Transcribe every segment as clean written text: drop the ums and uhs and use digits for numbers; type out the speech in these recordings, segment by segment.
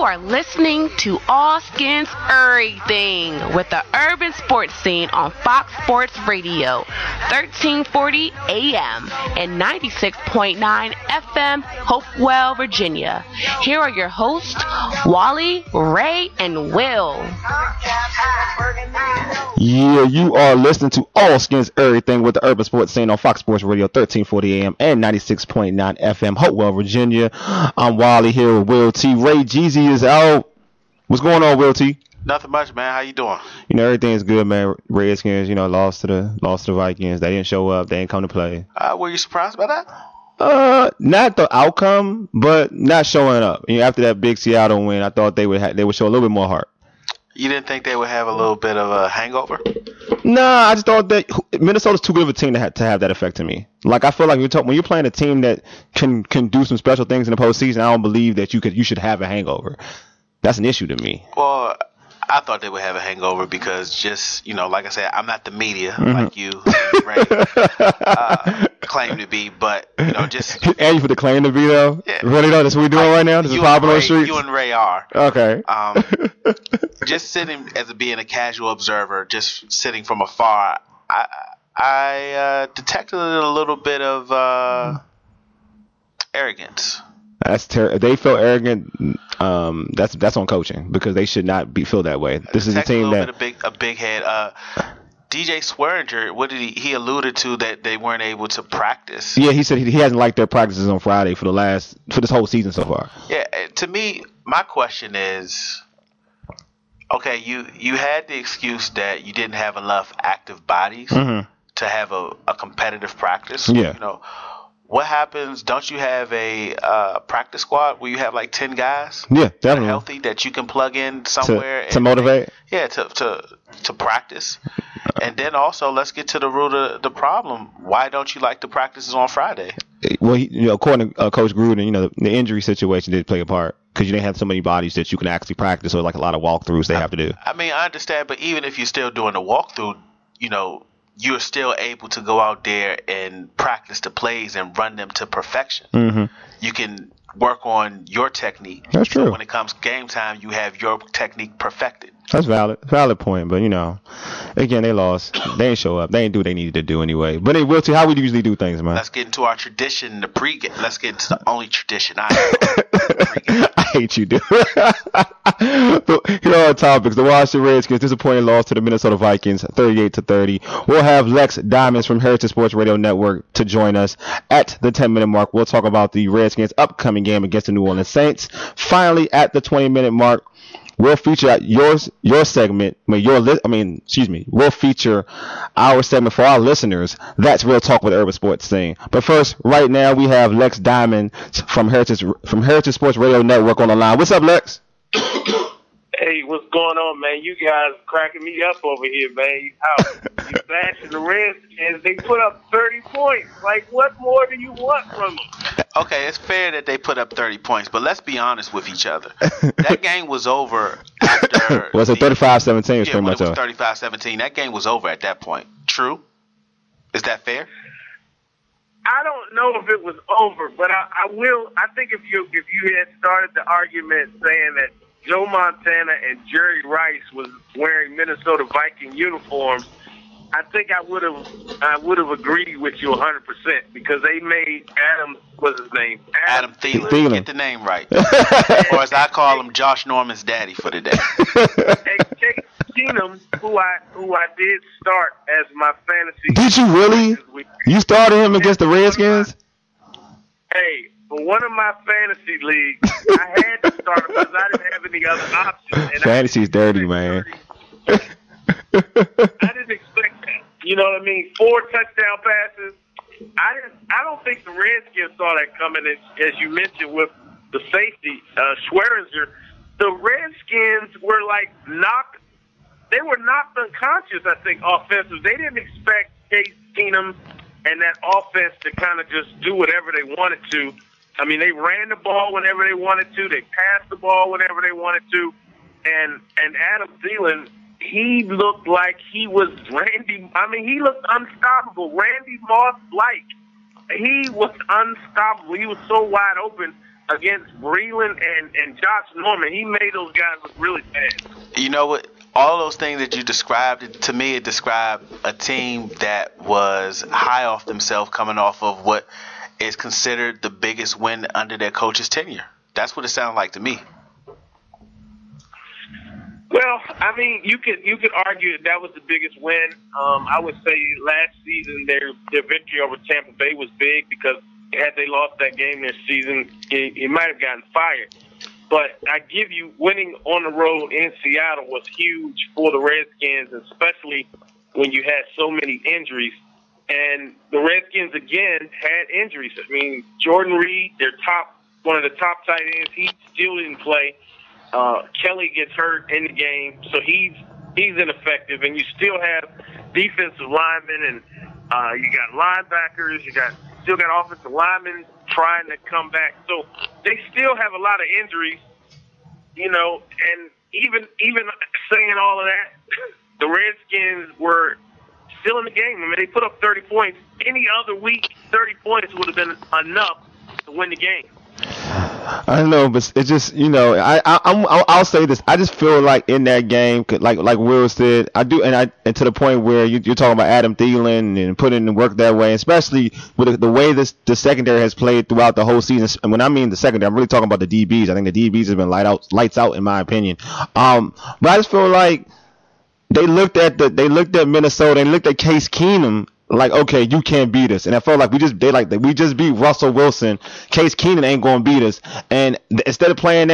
are listening to All Skins Everything with the urban sports scene on Fox Sports Radio, 1340 AM and 96.9 FM, Hopewell, Virginia. Here are your hosts, Wally, Ray, and Will. Yeah, you are listening to All Skins Everything with the urban sports scene on Fox Sports Radio, 1340 AM and 96.9 FM, Hopewell, Virginia. I'm Wally here with Will T. Ray Jeezy is out. What's going on, Will T? Nothing much, man. How you doing? Everything's good, man. Redskins, lost to the Vikings. They didn't show up. They didn't come to play. Were you surprised by that? Not the outcome, but not showing up. After that big Seattle win, I thought they would show a little bit more heart. You didn't think they would have a little bit of a hangover? Nah, I just thought that Minnesota's too good of a team to have that effect to me. Like, I feel like when you're playing a team that can do some special things in the postseason, I don't believe that you should have a hangover. That's an issue to me. Well, I thought they would have a hangover because just, like I said, I'm not the media like you, Ray, claim to be, but, just... And you for the claim to be, though? Yeah. Really, though? That's what we're doing right now? This is popping on the streets? You and Ray are. Okay. Just sitting as being a casual observer, just sitting from afar, I detected a little bit of arrogance. That's terrible. They feel arrogant. That's on coaching because they should not feel that way. This is a team that a big head. DJ Swearinger, what did he alluded to that they weren't able to practice? Yeah, he said he hasn't liked their practices on Friday for this whole season so far. Yeah, to me, my question is, okay, you had the excuse that you didn't have enough active bodies to have a competitive practice. Yeah. What happens? Don't you have a practice squad where you have like 10 guys? Yeah, definitely Healthy that you can plug in somewhere to motivate. To practice. And then also, let's get to the root of the problem. Why don't you like the practices on Friday? Well, according to Coach Gruden, the injury situation did play a part because you didn't have so many bodies that you can actually practice, or like a lot of walkthroughs they have to do. I mean, I understand, but even if you're still doing the walkthrough, you're still able to go out there and practice the plays and run them to perfection. Mm-hmm. You can work on your technique. That's true. So when it comes game time, you have your technique perfected. That's valid point. But again, they lost. They didn't show up. They didn't do what they needed to do anyway. But Will T, how we usually do things, man? Let's get into our tradition, the pregame. Let's get into the only tradition I have. I hate you, dude. Here are our topics. The Washington Redskins disappointing loss to the Minnesota Vikings, 38-30. We'll have Lex Diamonds from Heritage Sports Radio Network to join us at the 10-minute mark. We'll talk about the Redskins' upcoming game against the New Orleans Saints. Finally, at the 20-minute mark, we'll feature your segment. We'll feature our segment for our listeners. That's Real Talk with Urban Sports Scene. But first, right now, we have Lex Diamond from Heritage Sports Radio Network on the line. What's up, Lex? Hey, what's going on, man? You guys cracking me up over here, man. You bashing the Redskins. They put up 30 points. Like, what more do you want from them? Okay, it's fair that they put up 30 points, but let's be honest with each other. That game was over after... Was it 35-17? It was 35-17. That game was over at that point. True? Is that fair? I don't know if it was over, but I think if you had started the argument saying that Joe Montana and Jerry Rice was wearing Minnesota Viking uniforms, I think I would have agreed with you 100% because they made what's his name? Adam Thielen. Get the name right. Or as I call him, Josh Norman's daddy for the day. Hey, Case Keenum, who I did start as my fantasy. Did you really? You started him against the Redskins? Hey, for one of my fantasy leagues, I had to start him because I didn't have any other options. Fantasy's dirty, man. I didn't expect that. You know what I mean? 4 touchdown passes. I don't think the Redskins saw that coming. As you mentioned with the safety, Schweringer, the Redskins were knocked. They were knocked unconscious. I think offensive. They didn't expect Case Keenum and that offense to kind of just do whatever they wanted to. I mean, they ran the ball whenever they wanted to. They passed the ball whenever they wanted to. And Adam Thielen, he looked like he was Randy. I mean, he looked unstoppable. Randy Moss-like. He was unstoppable. He was so wide open. against Breland and Josh Norman, he made those guys look really bad. You know what? All those things that you described, to me, it described a team that was high off themselves coming off of what is considered the biggest win under their coach's tenure. That's what it sounded like to me. Well, I mean, you could argue that was the biggest win. I would say last season their victory over Tampa Bay was big because had they lost that game this season, it might have gotten fired. But I give you, winning on the road in Seattle was huge for the Redskins, especially when you had so many injuries. And the Redskins, again, had injuries. I mean, Jordan Reed, one of the top tight ends, he still didn't play. Kelly gets hurt in the game, so he's ineffective. And you still have defensive linemen, and you got linebackers, still got offensive linemen trying to come back. So they still have a lot of injuries, and even saying all of that, the Redskins were still in the game. I mean, they put up 30 points. Any other week, 30 points would have been enough to win the game. I know, but it's just, I'll say this. I just feel like in that game, like Will said, I do, and to the point where you're talking about Adam Thielen and putting in the work that way, especially with the way the secondary has played throughout the whole season. And when I mean the secondary, I'm really talking about the DBs. I think the DBs have been lights out in my opinion. But I just feel like they looked at Minnesota and looked at Case Keenum. Like, okay, you can't beat us. And I felt like we just beat Russell Wilson. Case Keenum ain't going to beat us. And instead of playing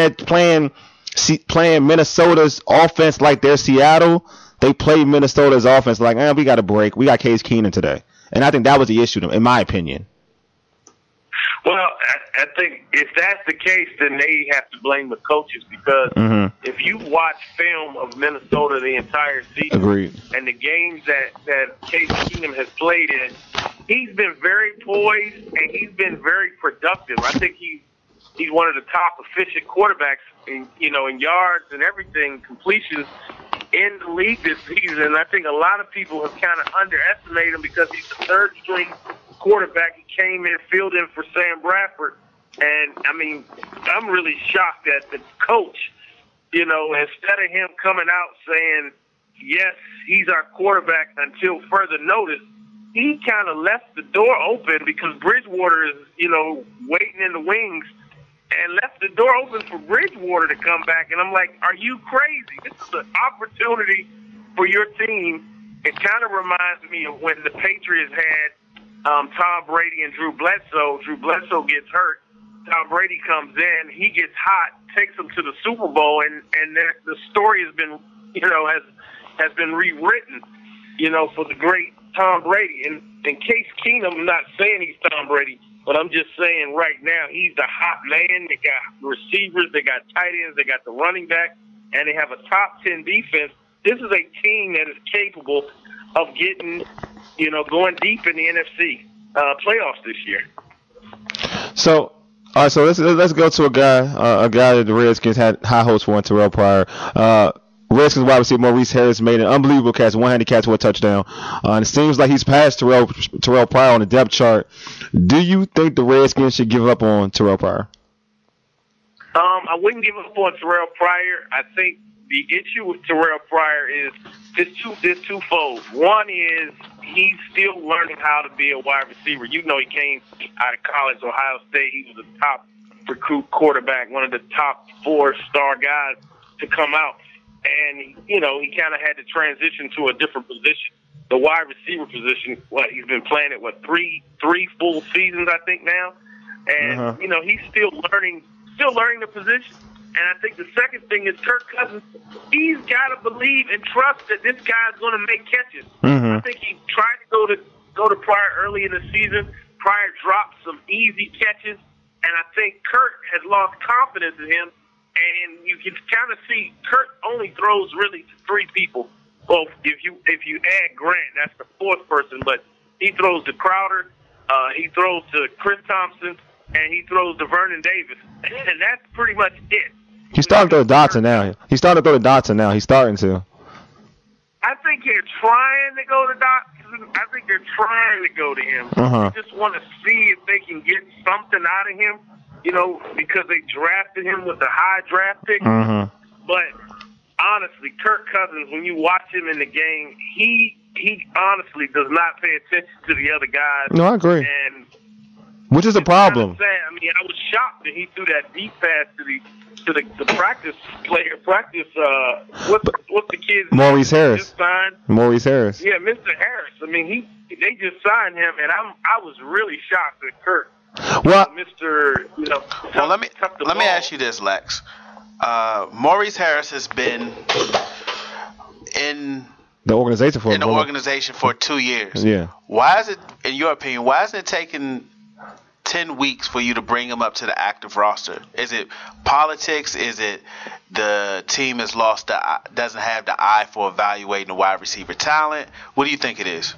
Minnesota's offense like they're Seattle, they played Minnesota's offense like, we got a break. We got Case Keenum today. And I think that was the issue, in my opinion. Well, I think if that's the case, then they have to blame the coaches because if you watch film of Minnesota the entire season Agreed. And the games that Case Keenum has played in, he's been very poised and he's been very productive. I think he's one of the top efficient quarterbacks in yards and everything, completions in the league this season. I think a lot of people have kind of underestimated him because he's the third string quarterback. He came in, filled in for Sam Bradford. And, I mean, I'm really shocked at the coach, instead of him coming out saying, yes, he's our quarterback until further notice, he kind of left the door open because Bridgewater is, waiting in the wings and left the door open for Bridgewater to come back. And I'm like, are you crazy? This is an opportunity for your team. It kind of reminds me of when the Patriots had Tom Brady and Drew Bledsoe. Drew Bledsoe gets hurt. Tom Brady comes in. He gets hot, takes them to the Super Bowl, and the story has been, has been rewritten, for the great Tom Brady. And Case Keenum, I'm not saying he's Tom Brady, but I'm just saying right now he's the hot man. They got receivers, they got tight ends, they got the running back, and they have a top 10 defense. This is a team that is capable of getting, going deep in the NFC playoffs this year. So, all right, so let's go to a guy that the Redskins had high hopes for in Terrell Pryor. Redskins wide receiver Maurice Harris made an unbelievable catch, one-handed catch for a touchdown. And it seems like he's passed Terrell Pryor on the depth chart. Do you think the Redskins should give up on Terrell Pryor? I wouldn't give up on Terrell Pryor. I think the issue with Terrell Pryor is twofold. One is he's still learning how to be a wide receiver. He came out of college, Ohio State. He was a top recruit quarterback, one of the top 4-star guys to come out. And, he kind of had to transition to a different position, the wide receiver position. He's been playing it, three full seasons, I think now. And, he's still learning the position. And I think the second thing is Kirk Cousins. He's got to believe and trust that this guy's going to make catches. I think he tried to go to Pryor early in the season. Pryor dropped some easy catches, and I think Kirk has lost confidence in him. And you can kind of see Kirk only throws really to 3 people. Well, if you add Grant, that's the 4th person. But he throws to Crowder, he throws to Chris Thompson, and he throws to Vernon Davis, and that's pretty much it. He's starting to throw to Dotson now. He's starting to. I think they're trying to go to Dotson. I think they're trying to go to him. They just want to see if they can get something out of him. because they drafted him with a high draft pick. Mm-hmm. But honestly, Kirk Cousins, when you watch him in the game, he honestly does not pay attention to the other guys. No, I agree. And which is a problem. Sad. I mean, I was shocked that he threw that deep pass to the practice player. What's the kid's name? Maurice Harris. Just signed? Maurice Harris. Yeah, Mr. Harris. I mean, they just signed him, and I was really shocked at Kirk. Well, Mr. Well, let me ask you this, Lex. Maurice Harris has been in the organization for 2 years. Yeah. Why is it, in your opinion, why isn't it taking 10 weeks for you to bring him up to the active roster? Is it politics? Is it the team doesn't have the eye for evaluating the wide receiver talent? What do you think it is?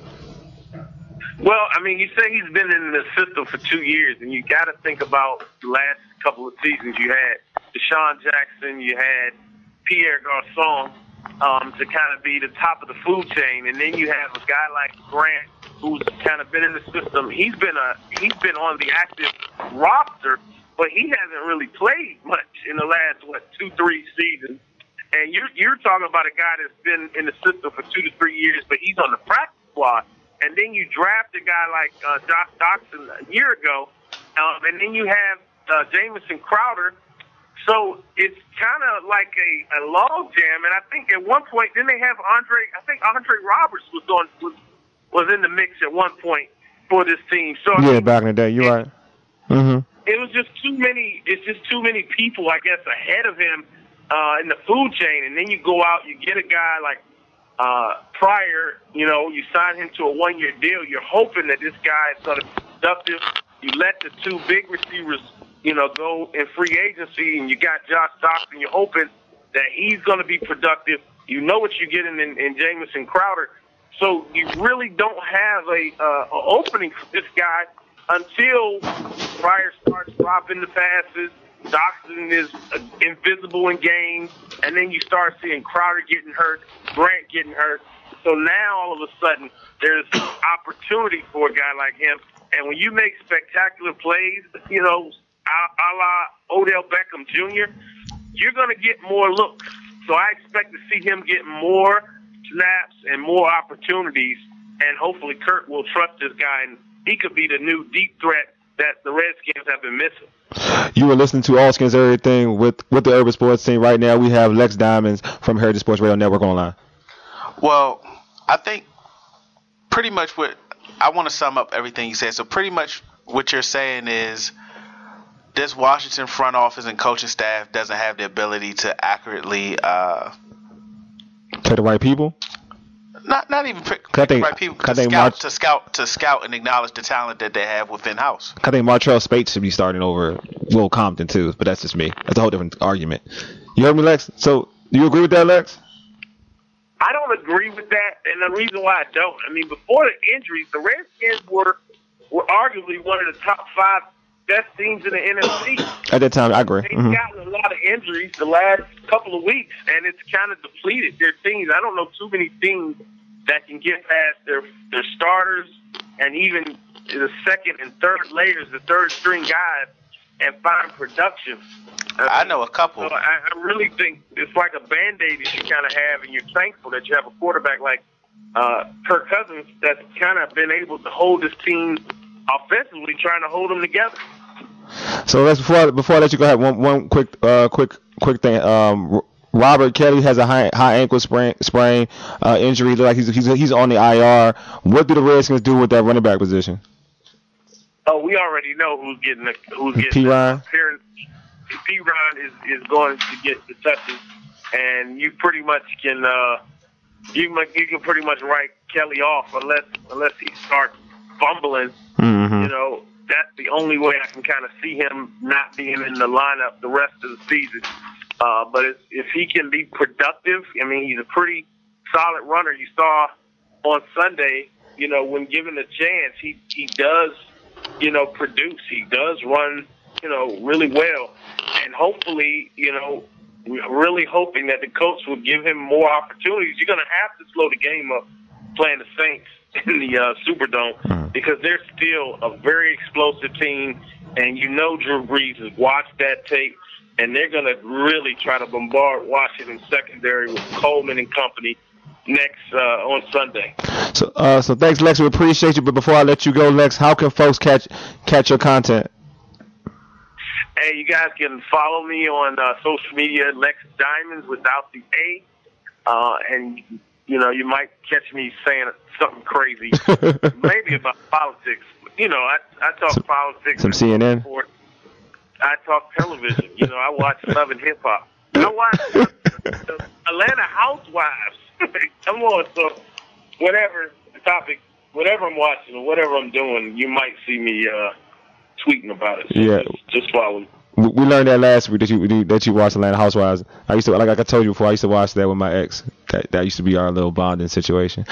Well, I mean, you say he's been in the system for 2 years, and you got to think about the last couple of seasons. You had Deshaun Jackson, you had Pierre Garçon to kind of be the top of the food chain, and then you have a guy like Grant who's kind of been in the system. He's been on the active roster, but he hasn't really played much in the last 2-3 seasons. And you're talking about a guy that's been in the system for 2 to 3 years, but he's on the practice squad. And then you draft a guy like Josh Doctson a year ago, and then you have Jamison Crowder. So it's kind of like a log jam. And I think at one point, then they have Andre Roberts was in the mix at one point for this team. So back in the day, you're right. Mm-hmm. It was just too many. It's just too many people, I guess, ahead of him in the food chain. And then you go out, you get a guy like Pryor. You sign him to a 1-year deal. You're hoping that this guy is going to be productive. You let the 2 big receivers, go in free agency, and you got Josh Doctson. You're hoping that he's going to be productive. You know what you're getting in Jamison Crowder. So you really don't have a opening for this guy until Pryor starts dropping the passes. Doctson is invisible in games, and then you start seeing Crowder getting hurt, Grant getting hurt. So now all of a sudden there's opportunity for a guy like him. And when you make spectacular plays, a la Odell Beckham Jr., you're going to get more looks. So I expect to see him get more snaps and more opportunities, and hopefully Kirk will trust this guy, and he could be the new deep threat that the Redskins have been missing. You were listening to All Skins Everything with the Urban Sports Team. Right now we have Lex Diamonds from Heritage Sports Radio Network online. Well, I think pretty much I want to sum up everything you said. So pretty much what you're saying is this Washington front office and coaching staff doesn't have the ability to accurately play the right people. Not even pick the right people. To scout and acknowledge the talent that they have within house. I think Martrell Spates should be starting over Will Compton too, but that's just me. That's a whole different argument. You heard me, Lex? So do you agree with that, Lex? I don't agree with that, and the reason why I don't, before the injuries, the Redskins were arguably one of the top 5 best teams in the NFC. At that time, I agree. They've gotten a lot of injuries the last couple of weeks, and it's kind of depleted their teams. I don't know too many teams that can get past their starters and even the second and third layers, the third string guys, and find production. I know a couple. So I really think it's like a Band-Aid that you kind of have, and you're thankful that you have a quarterback like Kirk Cousins that's kind of been able to hold this team offensively, trying to hold them together. So let's before I let you go ahead, one quick thing. Robert Kelly has a high ankle sprain injury. Like he's on the IR. What do the Redskins do with that running back position? Oh, we already know who's getting P. Ryan. P. Ryan is going to get the touches, and you pretty much can you can pretty much write Kelly off unless he starts fumbling. Mm-hmm. That's the only way I can kind of see him not being in the lineup the rest of the season. But if he can be productive, he's a pretty solid runner. You saw on Sunday, when given a chance, he does, produce. He does run, really well. And hopefully, we're really hoping that the coach will give him more opportunities. You're going to have to slow the game up playing the Saints in the Superdome because they're still a very explosive team. and you know Drew Brees has watched that tape, and they're going to really try to bombard Washington secondary with Coleman and company next on Sunday. So thanks, Lex. We appreciate you. But before I let you go, Lex, how can folks catch your content? Hey, you guys can follow me on social media, Lex Diamonds without the A, and you might catch me saying something crazy, maybe about politics. I talk politics. Some CNN. Sport. I talk television. I watch Love and Hip Hop. I watch Atlanta Housewives. Come on, so whatever the topic, whatever I'm watching or whatever I'm doing, you might see me tweeting about it. So yeah, just follow me. We learned that last week that you watched Atlanta Housewives. I used to, like I told you before, I used to watch that with my ex. That used to be our little bonding situation.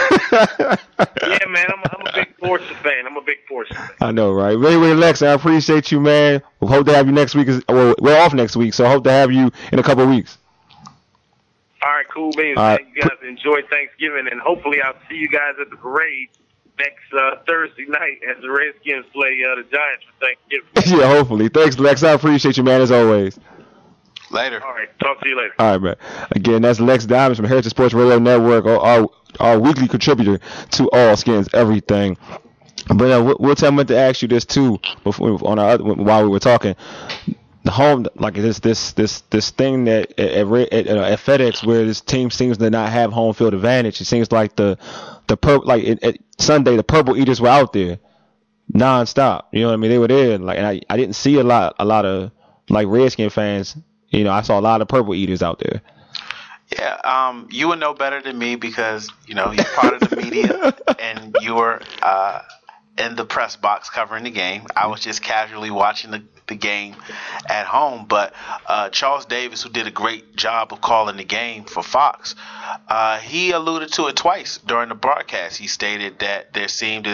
Yeah, man, I'm a big Forza fan. I know, right? Anyway, Lex, I appreciate you, man. We hope to have you next week. We're off next week, so I hope to have you in a couple of weeks. All right, cool, man. You guys enjoy Thanksgiving, and hopefully I'll see you guys at the parade next Thursday night as the Redskins play the Giants for Thanksgiving. Yeah, hopefully. Thanks, Lex. I appreciate you, man, as always. Later. All right. Talk to you later. All right, man. Again, that's Lex Diamonds from Heritage Sports Radio Network, our weekly contributor to All Skins Everything. But we'll tell him to ask you this too while we were talking. The home, like this thing that at FedEx, where this team seems to not have home field advantage. It seems like at Sunday the Purple Eaters were out there nonstop. You know what I mean? They were there, and I didn't see a lot of like Redskin fans. I saw a lot of Purple Eaters out there. Yeah, you would know better than me because you're part of the media and you were in the press box covering the game. I was just casually watching the game at home. But Charles Davis, who did a great job of calling the game for Fox, he alluded to it twice during the broadcast. He stated that there seemed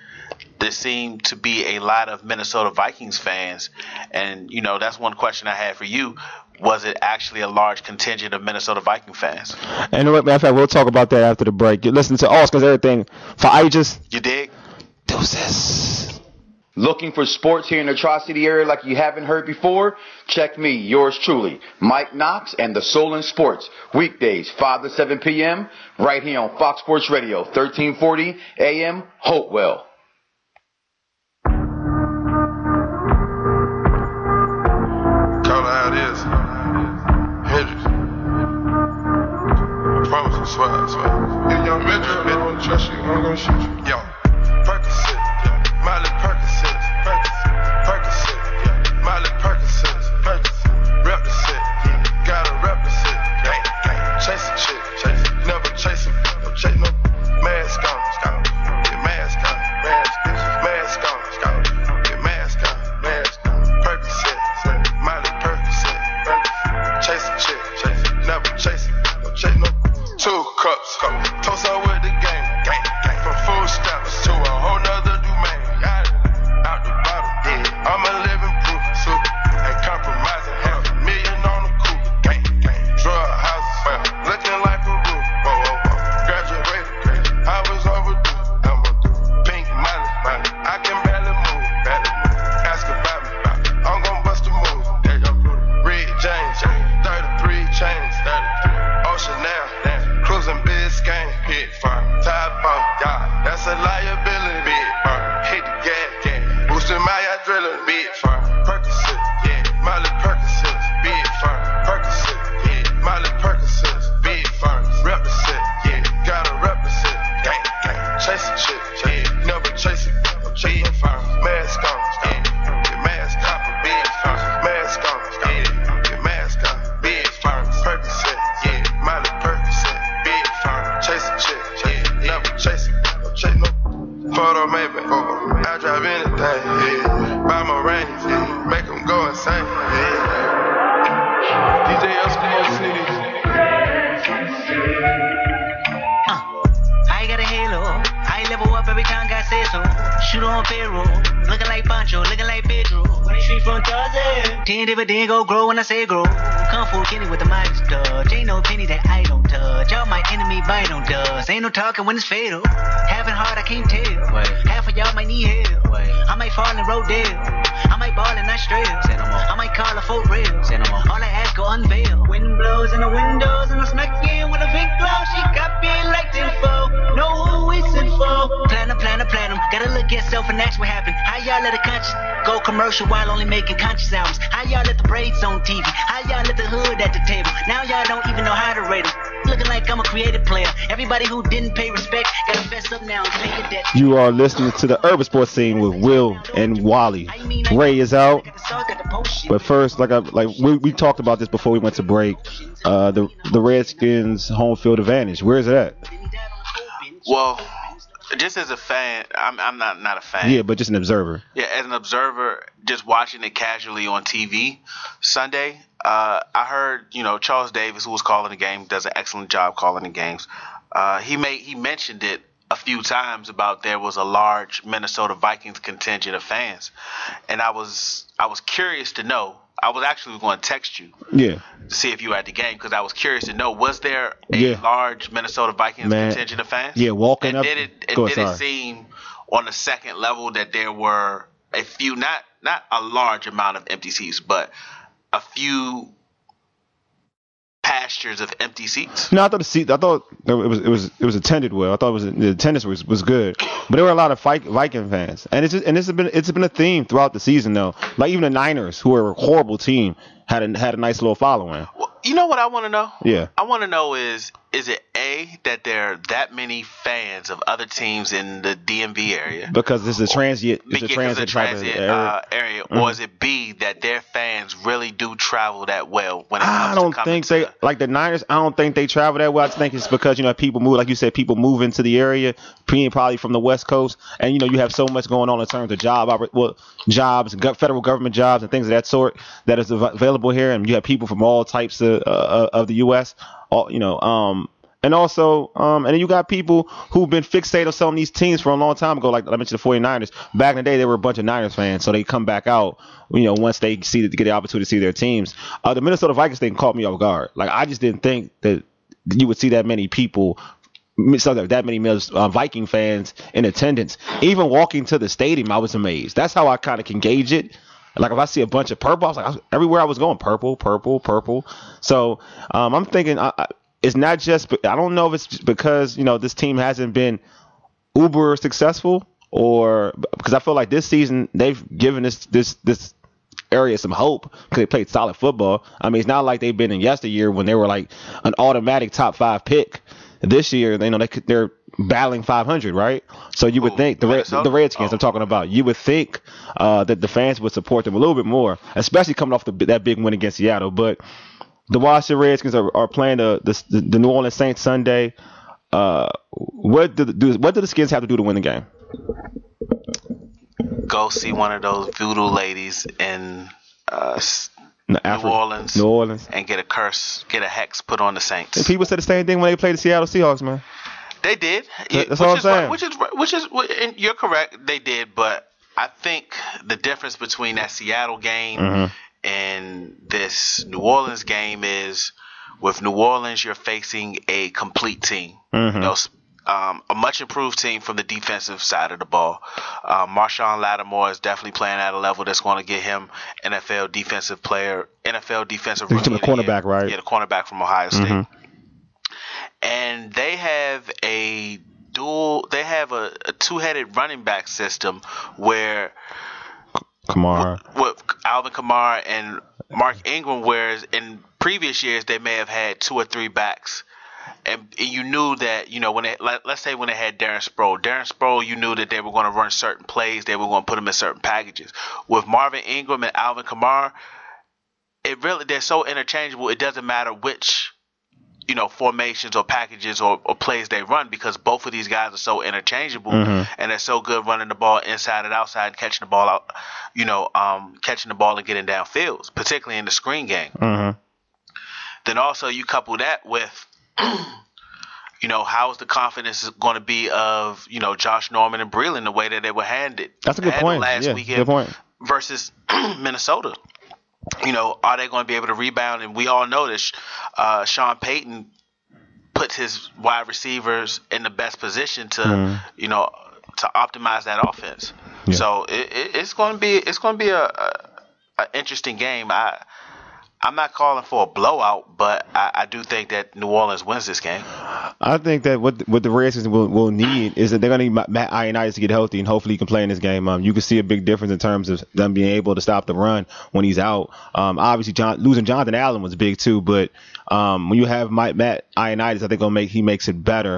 to be a lot of Minnesota Vikings fans, and that's one question I had for you. Was it actually a large contingent of Minnesota Viking fans? And matter of fact, we'll talk about that after the break. You listen to All Skins Everything for Aegis. You dig? Deuces. Looking for sports here in the Tri-City area like you haven't heard before? Check me, yours truly, Mike Knox and the Soul in Sports. Weekdays, 5 to 7 p.m. right here on Fox Sports Radio, 1340 a.m. Hopewell. Swag. If young Metro, they don't trust you, I'm gonna shoot you. Yo, Percocet, yeah. Miley Percocet, yeah. Miley Percocet, rep the set, yeah. Gotta rep the set, gang. Chase a chick, never chase him, no chase no mask on, get mask on, mask on, get mask on, Percocet, Miley Percocet, chase a chick, never chase him, no chase no. 2 cups, toast up with the game, from food stamps to a whole nother domain. Out the bottom, yeah. I'm a living proof, so ain't compromising. $500,000 on the coupe, drug houses, looking like a roof. Graduated, I was overdue. I'm a pink Molly, I can barely move. Ask about me, I'm gon' bust a move. Red James, 33 chains, Ocean now. Cruising Biscayne, hit fire, top off, yeah, that's a liability, big fire, hit the gas, boosting my adrenaline, big fire, Percocet, yeah, Miley Percocet, big fire, Percocet, yeah, Miley Percocet, big fire, rep the set, yeah, gotta rep the set, gang, chase a chick, yeah, never chase it, big fire, mask on, yeah, get mask on, big fire, mask on, yeah, get mask on, big fire, Percocet, yeah, Miley Percocet. Chase a chick, yeah, never chase it, no chase no. Photo maybe, I drive anything, yeah. Buy my rain, yeah. Make them go insane, yeah. DJ Eskimo City. I got a halo, I level up every time God says so. Shoot on payroll, looking like Pancho, looking like Pedro. When street from Tarzan, 10 dividend go grow when I say grow. Kung Fu Kenny with the mic touch, ain't no penny that I don't touch. Y'all my enemy bite on dust, ain't no talking when it's fatal. Having hard I can't tell, half of y'all might need help. I might Farley, Rodale. I might ball in Australia. I might call her for real. All I ask go unveil. Wind blows in the windows and I smack in with a big glow. She got me like info. Know who we sent for. Platinum. Gotta look at self and ask what happened. How y'all let a conscious go commercial while only making conscious albums? How y'all let the braids on TV? How y'all let the hood at the table? Now y'all don't even know how to rate them. Looking like I'm a creative player. Everybody who didn't pay respect gotta fess up now and pay your debt. You are listening to the Urban Sports Scene with Will and Wally. Ray is out, but first, we talked about this before we went to break. The Redskins' home field advantage. Where is it at? Well, just as a fan, I'm not a fan. Yeah, but just an observer. Yeah, as an observer, just watching it casually on TV Sunday. I heard, Charles Davis, who was calling the game, does an excellent job calling the games. He mentioned it a few times about there was a large Minnesota Vikings contingent of fans, and I was curious to know. I was actually going to text you, to see if you were at the game, because I was curious to know, was there a large Minnesota Vikings contingent of fans? Yeah, walking up. Did it seem on the second level that there were a few, not a large amount of empty seats, but a few pastures of empty seats? No, I thought it was attended well. I thought the attendance was good, but there were a lot of Viking fans, and it's been a theme throughout the season though. Like even the Niners, who are a horrible team, had a nice little following. Well, you know what I want to know? Yeah, I want to know is it A, that there are that many fans of other teams in the DMV area because this is a transient area, or is it B, that their fans really do travel that well when it comes I don't think they like the Niners. I don't think they travel that well. I just think it's because people move, like you said, people move into the area, probably from the West Coast, and you have so much going on in terms of jobs, federal government jobs, and things of that sort that is available here, and you have people from all types of the U.S. And also, and then you got people who've been fixated on some of these teams for a long time ago, like I mentioned the 49ers. Back in the day, they were a bunch of Niners fans, so they come back out, once they get the opportunity to see their teams. The Minnesota Vikings thing caught me off guard. Like, I just didn't think that you would see that many people, that many Viking fans in attendance. Even walking to the stadium, I was amazed. That's how I kind of can gauge it. Like, if I see a bunch of purple, I was like, everywhere I was going, purple. So I'm thinking, it's not just, I don't know if it's because, this team hasn't been uber successful, or because I feel like this season they've given this area some hope because they played solid football. I mean, it's not like they've been in yesteryear when they were like an automatic top 5 pick. This year, they're battling 500, right? So you would think the Redskins I'm talking about, you would think that the fans would support them a little bit more, especially coming off that big win against Seattle. But the Washington Redskins are playing the New Orleans Saints Sunday. What do the Skins have to do to win the game? Go see one of those voodoo ladies in New Orleans, and get a hex put on the Saints. And people said the same thing when they played the Seattle Seahawks, man. They did. That's all I'm saying. Which is, and you're correct. They did, but I think the difference between that Seattle game and this New Orleans game is, with New Orleans, you're facing a complete team. A much improved team from the defensive side of the ball. Marshawn Lattimore is definitely playing at a level that's going to get him NFL defensive rookie. The cornerback, right? Yeah, the cornerback from Ohio State. And they have a two-headed running back system where with Alvin Kamara and Mark Ingram, whereas in previous years they may have had 2 or 3 backs. And you knew that, let's say when they had Darren Sproul, you knew that they were going to run certain plays. They were going to put them in certain packages. With Marvin Ingram and Alvin Kamara, they're so interchangeable. It doesn't matter which, formations or packages or plays they run, because both of these guys are so interchangeable and they're so good running the ball inside and outside and catching the ball out, catching the ball and getting downfield, particularly in the screen game. Then also you couple that with, how is the confidence going to be of, Josh Norman and Breeland, the way that they were handled. That's a good point. Last weekend versus Minnesota. Are they going to be able to rebound? And we all know that Sean Payton puts his wide receivers in the best position to, to optimize that offense. Yeah. So it's going to be a interesting game. I'm not calling for a blowout, but I do think that New Orleans wins this game. I think that what the Redskins will need is that they're going to need Matt Ioannidis to get healthy, and hopefully he can play in this game. You can see a big difference in terms of them being able to stop the run when he's out. Obviously, losing Jonathan Allen was big too, but when you have Matt Ioannidis, I think he makes it better.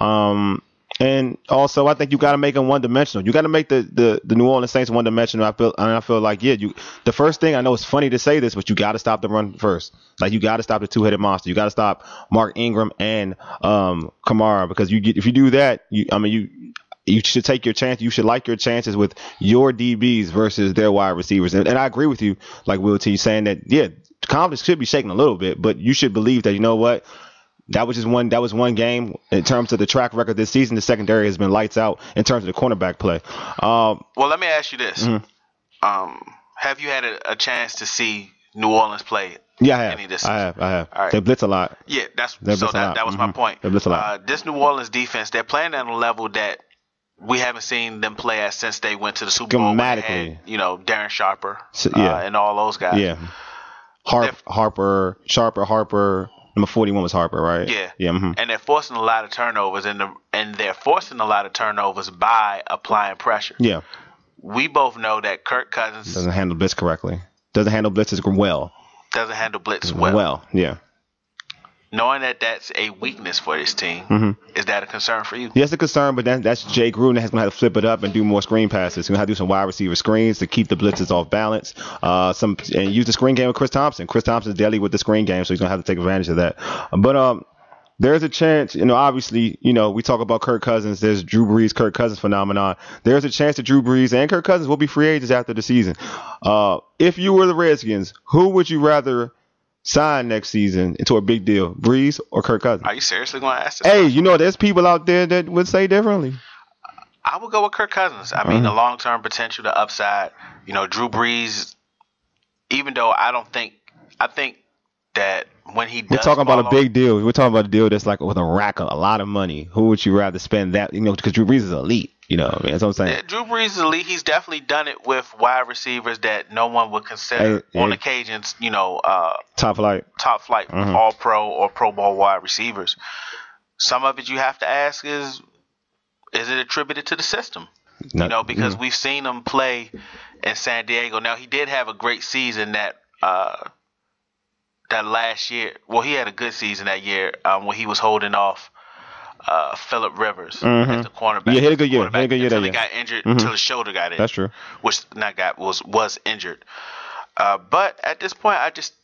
And also, I think you got to make them one-dimensional. You got to make the New Orleans Saints one-dimensional. I feel like, the first thing, I know it's funny to say this, but you got to stop the run first. Like, you got to stop the two-headed monster. You got to stop Mark Ingram and Kamara, because if you do that, you should take your chance. You should like your chances with your DBs versus their wide receivers. And I agree with you, like Will T, saying that, confidence should be shaken a little bit, but you should believe that, you know what? That was one game in terms of the track record this season. The secondary has been lights out in terms of the cornerback play. Well, let me ask you this. Mm-hmm. Have you had a chance to see New Orleans play? Yeah, I have. Any of this I have. All right. They blitz a lot. Yeah, that was my point. They blitz a lot. This New Orleans defense, they're playing at a level that we haven't seen them play at since they went to the Super Bowl. Schematically. Darren Sharper yeah. And all those guys. Yeah. Harper. Number 41 was Harper, right? Yeah. Mm-hmm. And they're forcing a lot of turnovers, and they're forcing a lot of turnovers by applying pressure. Yeah. We both know that Kirk Cousins doesn't handle blitz correctly. Doesn't handle blitzes well. Doesn't handle blitz well. Yeah. Knowing that that's a weakness for this team, is that a concern for you? Yes, a concern, but that's Jay Gruden that's going to have to flip it up and do more screen passes. He's going to have to do some wide receiver screens to keep the blitzes off balance. And use the screen game with Chris Thompson. Chris Thompson's deadly with the screen game, so he's going to have to take advantage of that. But there's a chance, obviously, we talk about Kirk Cousins. There's Drew Brees, Kirk Cousins phenomenon. There's a chance that Drew Brees and Kirk Cousins will be free agents after the season. If you were the Redskins, who would you rather sign next season into a big deal, Brees or Kirk Cousins? Are you seriously going to ask this? Hey, there's people out there that would say differently. I would go with Kirk Cousins. I mean, the long-term potential, the upside. Drew Brees, even though I think that when he does, we're talking about a big deal. We're talking about a deal that's like with a lot of money. Who would you rather spend that? Because Drew Brees is elite. That's what I'm saying. Yeah, Drew Brees is elite. He's definitely done it with wide receivers that no one would consider on occasions, top flight, all pro or Pro Bowl wide receivers. Some of it you have to ask is it attributed to the system? Because we've seen him play in San Diego. Now, he did have a great season that last year. Well, he had a good season that year when he was holding off Phillip Rivers as the cornerback. Yeah, he had a good year. Until he got injured, until his shoulder got injured. That's true. Which was injured. But at this point, I just,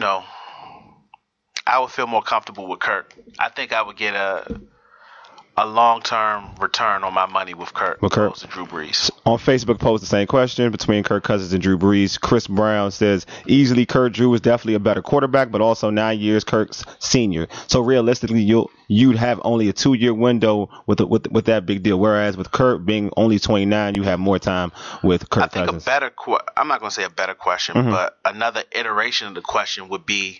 I would feel more comfortable with Kirk. I think I would get a long-term return on my money with Kirk opposed to Drew Brees. On Facebook, posed the same question between Kirk Cousins and Drew Brees. Chris Brown says, easily Drew is definitely a better quarterback, but also 9 years Kirk's senior. So realistically, you'd have only a 2-year window with that big deal. Whereas with Kirk being only 29, you have more time with Kirk Cousins. I'm not going to say a better question, but another iteration of the question would be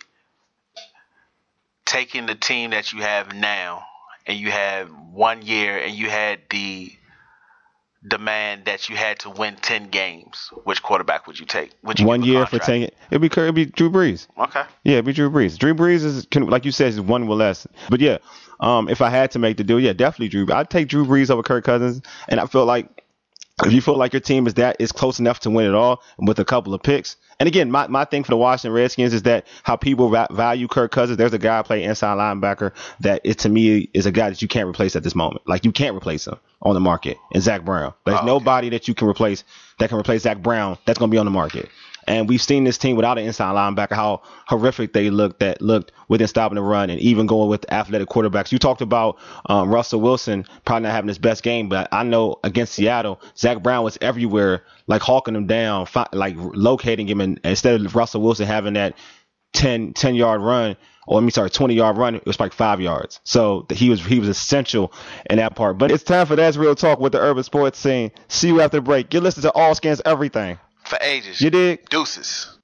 taking the team that you have now, and you have 1 year, and you had the demand that you had to win 10 games, which quarterback would you take? 1 year for 10? It'd be Drew Brees. Okay. Yeah, it'd be Drew Brees. Drew Brees is, like you said, is one with less. But yeah, if I had to make the deal, definitely Drew. I'd take Drew Brees over Kirk Cousins, and I feel like if you feel like your team is close enough to win it all with a couple of picks. And again, my thing for the Washington Redskins is that how people value Kirk Cousins. There's a guy playing inside linebacker that to me is a guy that you can't replace at this moment. Like, you can't replace him on the market. And Zach Brown. There's nobody that you can replace that can replace Zach Brown that's going to be on the market. And we've seen this team without an inside linebacker, how horrific they looked within stopping the run and even going with athletic quarterbacks. You talked about Russell Wilson probably not having his best game, but I know against Seattle, Zach Brown was everywhere, like hawking him down, like locating him. And instead of Russell Wilson having that 10-yard run, 20-yard run, it was like 5 yards. So he was essential in that part. But it's time for That's Real Talk with the Urban Sports Scene. See you after the break. You're listening to All Skins Everything. For ages. You dig? Deuces.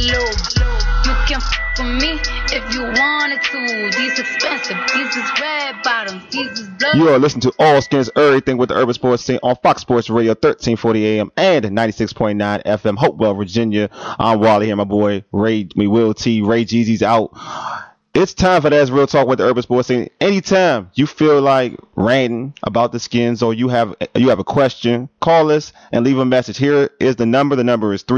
low. You can f with me if you wanted to. These expensive, these is red bottoms, these is blood. You are listening to All Skins Everything with the Urban Sports Scene on Fox Sports Radio, 1340 AM and 96.9 FM, Hopewell, Virginia. I'm Wally here, my boy Ray, Will T, Ray Jeezy's out. It's time for That's Real Talk with the Urban Sports Scene. Anytime you feel like ranting about the Skins or you have a question, call us and leave a message. Here is the number. The number is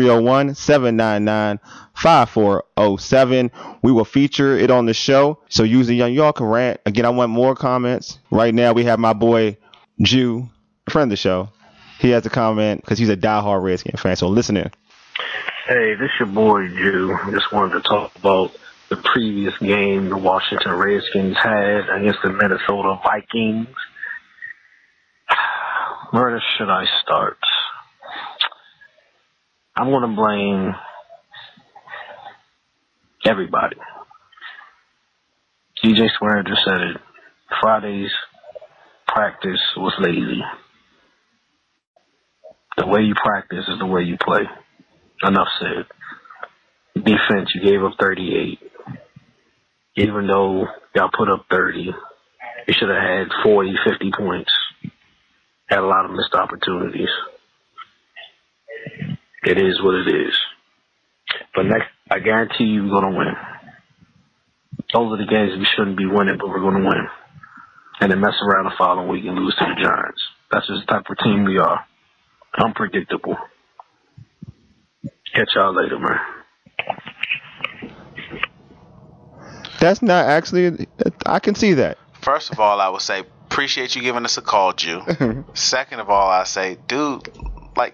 301-799-5407. We will feature it on the show. So usually y'all can rant. Again, I want more comments. Right now we have my boy Jew, a friend of the show. He has a comment because he's a diehard Redskin fan. So listen in. Hey, this your boy Jew. Just wanted to talk about the previous game the Washington Redskins had against the Minnesota Vikings. Where should I start? I'm going to blame everybody. DJ Swearinger just said it. Friday's practice was lazy. The way you practice is the way you play. Enough said. Defense, you gave up 38. Even though y'all put up 30, you should have had 40, 50 points. Had a lot of missed opportunities. It is what it is. But next, I guarantee you we're going to win. Those are the games we shouldn't be winning, but we're going to win. And then mess around the following week and lose to the Giants. That's just the type of team we are. Unpredictable. Catch y'all later, man. That's not actually, I can see that. First of all, I would say, appreciate you giving us a call, Jew. Second of all, I say, dude, like,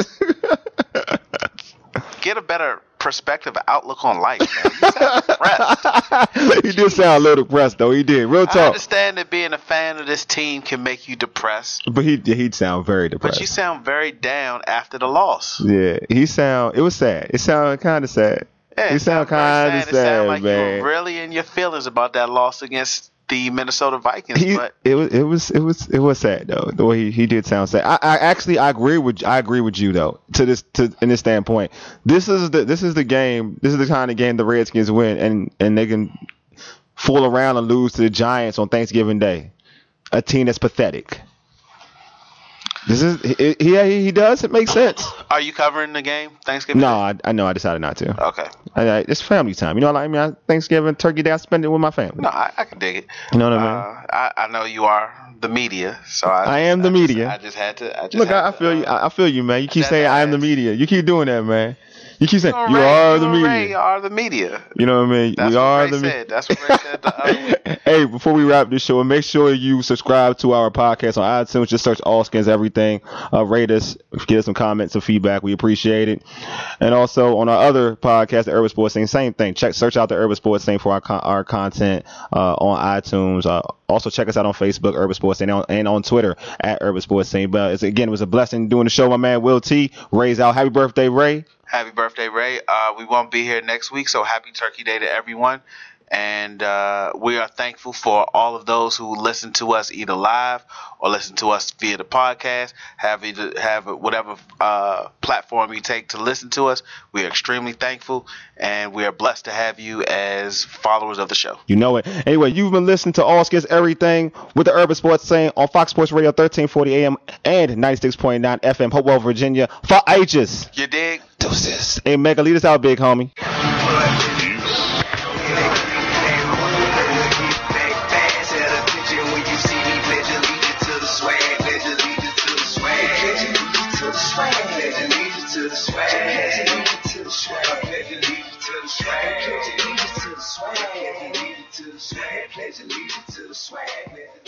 get a better perspective, outlook on life, man. You sound depressed. He did sound a little depressed, though. He did. Real talk. I understand that being a fan of this team can make you depressed. But he'd sound very depressed. But you sound very down after the loss. Yeah, it was sad. It sounded kind of sad. Yeah, it sounded kind of sad, It sounded like man. you were really in your feelings about that loss against the Minnesota Vikings. But it was sad though. The way he did sound sad. I agree with you though. In this standpoint, this is the game. This is the kind of game the Redskins win, and they can fool around and lose to the Giants on Thanksgiving Day, a team that's pathetic. He does. It makes sense. Are you covering the game Thanksgiving? No, I know. I decided not to. Okay. It's family time. You know, like Thanksgiving, Turkey Day, I spend it with my family. No, I can dig it. You know what I mean? I know you are the media, so I am the media. I just had to. I feel you. I feel you, man. You keep saying I am the media. You keep doing that, man. You keep saying you are the media. Ray are the media. You know what I mean? That's we what are Ray the said. That's what Ray said the other week. Hey, before we wrap this show, make sure you subscribe to our podcast on iTunes. Just search All Skins Everything. Rate us. Give us some comments and feedback. We appreciate it. And also on our other podcast, the Urban Sports Scene, same thing. Search out the Urban Sports Scene for our content on iTunes. Also check us out on Facebook, Urban Sports Scene, and on Twitter at Urban Sports Scene. But it was a blessing doing the show. My man Will T. Ray's out. Happy birthday, Ray. Happy birthday, Ray. We won't be here next week, so happy Turkey Day to everyone. And we are thankful for all of those who listen to us either live or listen to us via the podcast. Have whatever platform you take to listen to us. We are extremely thankful, and we are blessed to have you as followers of the show. You know it. Anyway, you've been listening to All Skins Everything with the Urban Sports Scene on Fox Sports Radio, 1340 AM and 96.9 FM, Hopewell, Virginia. For ages. You dig? Deuces. Hey, Mega, lead us out, big homie. Pledge allegiance to the swag.